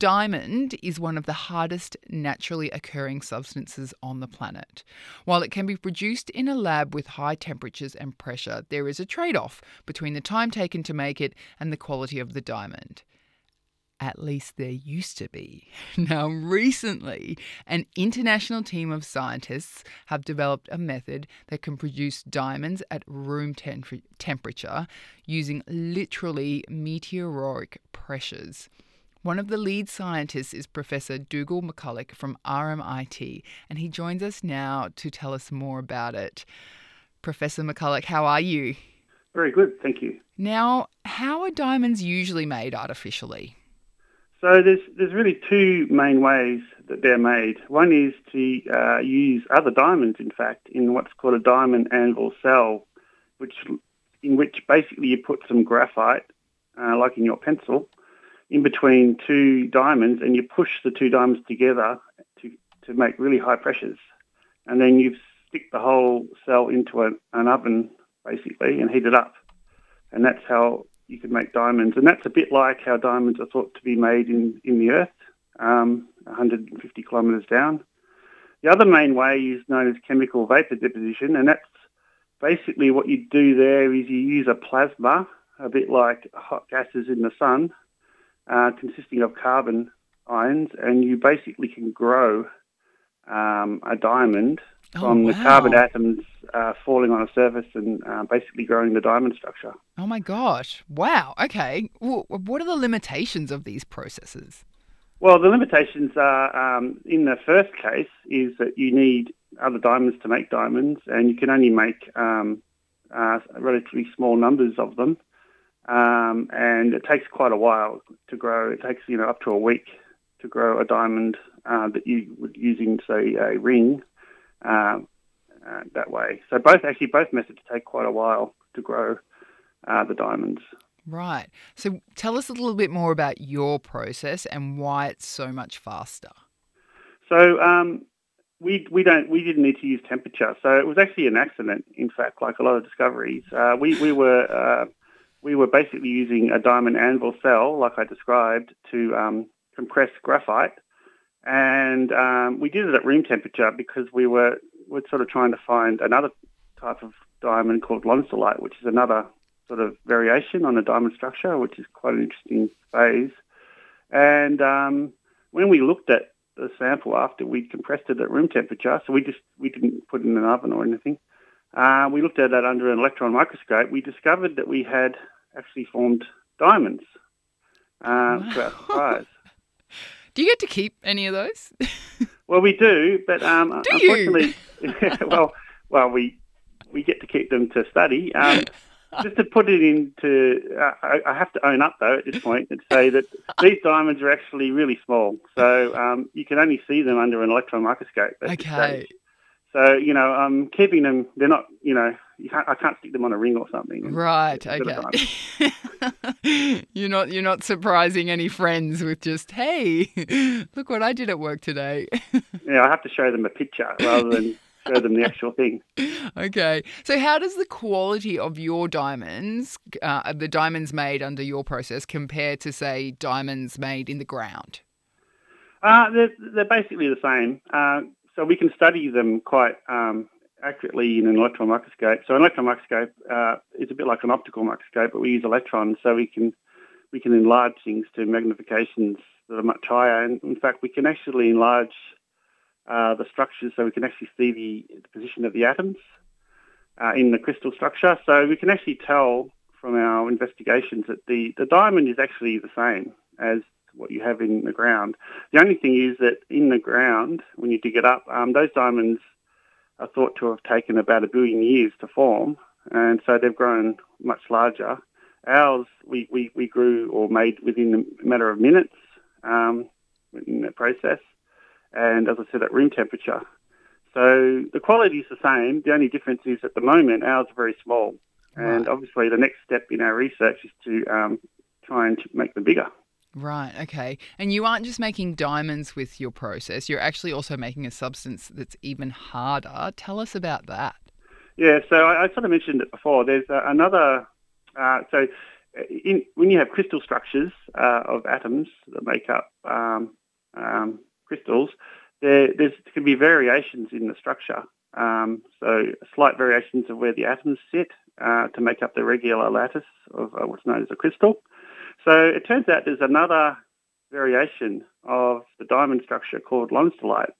diamond is one of the hardest naturally occurring substances on the planet. While it can be produced in a lab with high temperatures and pressure, there is a trade-off between the time taken to make it and the quality of the diamond. At least there used to be. Now, recently, an international team of scientists have developed a method that can produce diamonds at room temperature using literally meteoric pressures. One of the lead scientists is Professor Dougal McCulloch from RMIT, and he joins us now to tell us more about it. Professor McCulloch, how are you? Very good, thank you. Now, how are diamonds usually made artificially? So there's really two main ways that they're made. One is to use other diamonds, in fact, in what's called a diamond anvil cell, in which basically you put some graphite, like in your pencil, in between two diamonds, and you push the two diamonds together to make really high pressures. And then you stick the whole cell into an oven, basically, and heat it up. And that's how you can make diamonds. And that's a bit like how diamonds are thought to be made in the earth, 150 kilometres down. The other main way is known as chemical vapour deposition, and that's basically what you do there is you use a plasma, a bit like hot gases in the sun, consisting of carbon ions, and you basically can grow a diamond from the carbon atoms falling on a surface and basically growing the diamond structure. Oh my gosh. Wow. Okay. Well, what are the limitations of these processes? Well, the limitations are, in the first case, is that you need other diamonds to make diamonds, and you can only make relatively small numbers of them. And it takes quite a while to grow. It takes, up to a week to grow a diamond that you would using, say, a ring that way. So both methods take quite a while to grow the diamonds. Right. So tell us a little bit more about your process and why it's so much faster. So we didn't need to use temperature. So it was actually an accident. In fact, like a lot of discoveries, we were basically using a diamond anvil cell, like I described, to compress graphite. And we did it at room temperature because we're sort of trying to find another type of diamond called lonsdaleite, which is another sort of variation on a diamond structure, which is quite an interesting phase. And when we looked at the sample after we'd compressed it at room temperature, so we didn't put it in an oven or anything, we looked at it under an electron microscope, we discovered that we had actually formed diamonds to our surprise. Do you get to keep any of those? Well, we do, but do unfortunately, well, we get to keep them to study. Just to put it into, I have to own up though at this point and say that these diamonds are actually really small, so you can only see them under an electron microscope. Okay. So I'm keeping them. They're not, I can't stick them on a ring or something. Right. Okay. You're not surprising any friends with just, hey, look what I did at work today. Yeah, I have to show them a picture rather than show them the actual thing. Okay. So how does the quality of your diamonds, the diamonds made under your process, compare to, say, diamonds made in the ground? They're basically the same. So we can study them quite accurately in an electron microscope. So an electron microscope is a bit like an optical microscope, but we use electrons, so we can enlarge things to magnifications that are much higher. And in fact, we can actually enlarge the structures, so we can actually see the position of the atoms in the crystal structure. So we can actually tell from our investigations that the diamond is actually the same as what you have in the ground. The only thing is that in the ground, when you dig it up, those diamonds are thought to have taken about 1 billion years to form, and so they've grown much larger. Ours, we grew or made within a matter of minutes in the process, and as I said, at room temperature. So the quality is the same. The only difference is at the moment, ours are very small. Right. And obviously the next step in our research is to try and make them bigger. Right, okay. And you aren't just making diamonds with your process, you're actually also making a substance that's even harder. Tell us about that. Yeah, so I sort of mentioned it before. There's another... So when you have crystal structures of atoms that make up crystals, there can be variations in the structure. So slight variations of where the atoms sit to make up the regular lattice of what's known as a crystal. So it turns out there's another variation of the diamond structure called lonsdaleite,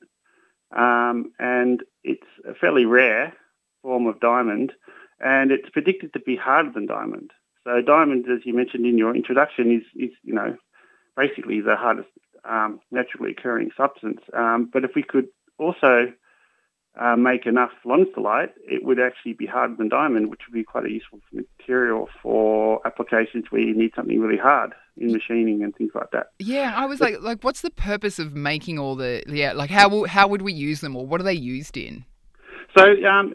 and it's a fairly rare form of diamond, and it's predicted to be harder than diamond. So diamond, as you mentioned in your introduction, is basically the hardest naturally occurring substance. But if we could also make enough lonsdaleite, it would actually be harder than diamond, which would be quite a useful material for applications where you need something really hard in machining and things like that. Yeah, I was like, what's the purpose of making all the how would we use them, or what are they used in? So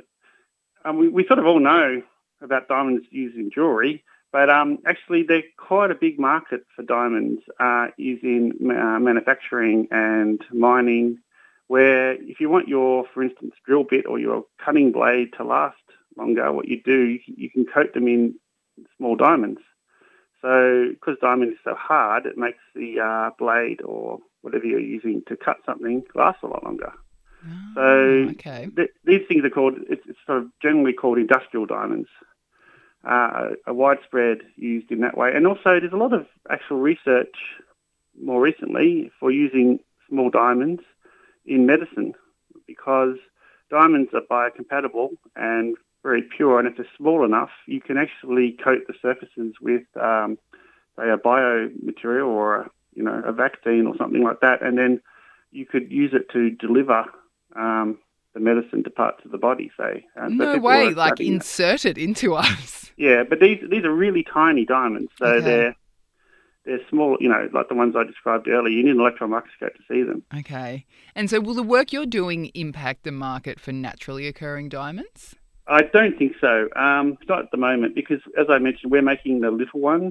we sort of all know about diamonds used in jewellery, but actually they're quite a big market for diamonds is in manufacturing and mining, where if you want your, for instance, drill bit or your cutting blade to last longer, what you do, you can coat them in small diamonds. So because diamond is so hard, it makes the blade or whatever you're using to cut something last a lot longer. So these things are called, it's sort of generally called industrial diamonds, are widespread used in that way. And also there's a lot of actual research more recently for using small diamonds in medicine, because diamonds are biocompatible and very pure, and if they're small enough, you can actually coat the surfaces with, say, a biomaterial or a vaccine or something like that, and then you could use it to deliver the medicine to parts of the body, say. No way, like insert it into us. Yeah, but these are really tiny diamonds, so they're small, like the ones I described earlier. You need an electron microscope to see them. Okay. And so will the work you're doing impact the market for naturally occurring diamonds? I don't think so. Not at the moment, because, as I mentioned, we're making the little ones,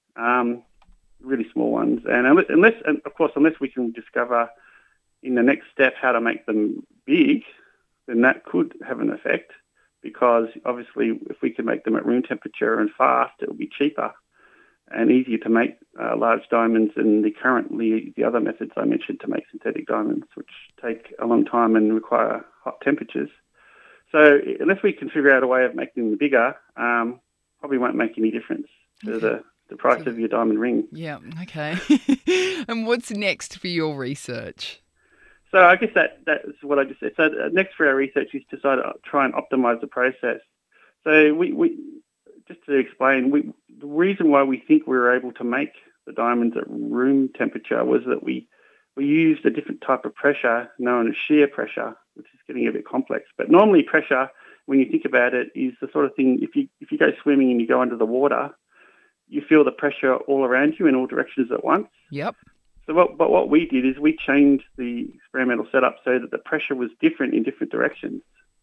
really small ones. And unless we can discover in the next step how to make them big, then that could have an effect, because obviously if we can make them at room temperature and fast, it will be cheaper and easier to make large diamonds than the other methods I mentioned to make synthetic diamonds, which take a long time and require hot temperatures. So unless we can figure out a way of making them bigger, probably won't make any difference to the price of your diamond ring. Yeah, okay. And what's next for your research? So I guess that's what I just said. So next for our research is to try and optimize the process. So we just to explain, the reason why we think we were able to make the diamonds at room temperature was that we used a different type of pressure known as shear pressure, which is getting a bit complex. But normally pressure, when you think about it, is the sort of thing, if you go swimming and you go under the water, you feel the pressure all around you in all directions at once. Yep. So what we did is we changed the experimental setup so that the pressure was different in different directions.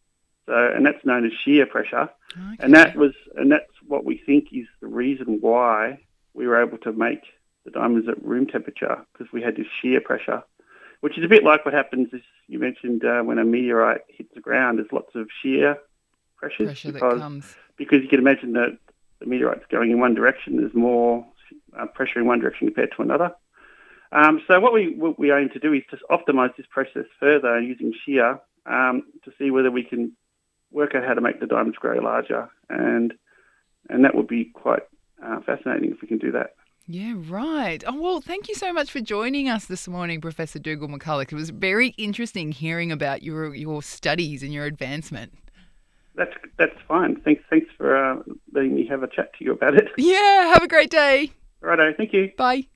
And that's known as shear pressure. Okay. And that's what we think is the reason why we were able to make the diamonds at room temperature, because we had this shear pressure, which is a bit like what happens, as you mentioned, when a meteorite hits the ground. There's lots of shear pressures because you can imagine that the meteorite's going in one direction. There's more pressure in one direction compared to another. So what we aim to do is to optimize this process further using shear to see whether we can work out how to make the diamonds grow larger, and that would be quite fascinating if we can do that. Yeah, right. Oh, well, thank you so much for joining us this morning, Professor Dougal McCulloch. It was very interesting hearing about your studies and your advancement. That's fine. Thanks for letting me have a chat to you about it. Yeah, have a great day. Righto, thank you. Bye.